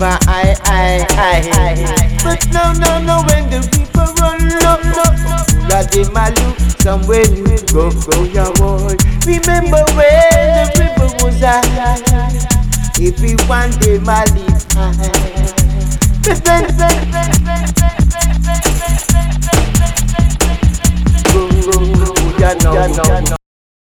river high. But now when the river run low, that they might look somewhere new go your boy. Remember when the river was high? If we one day might live high. But then go, you know.